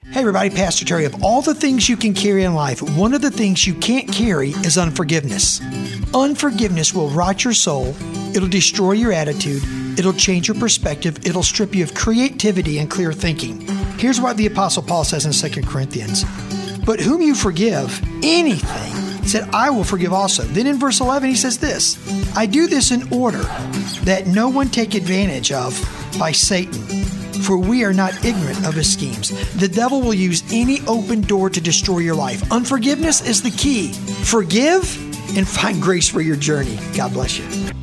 Hey everybody, Pastor Terry. Of all the things you can carry in life, one of the things you can't carry is unforgiveness. Unforgiveness will rot your soul. It'll destroy your attitude. It'll change your perspective. It'll strip you of creativity and clear thinking. Here's what the Apostle Paul says in 2 Corinthians. But whom you forgive anything, he said, I will forgive also. Then in verse 11, he says this, I do this in order that no one take advantage of by Satan. For we are not ignorant of his schemes. The devil will use any open door to destroy your life. Unforgiveness is the key. Forgive and find grace for your journey. God bless you.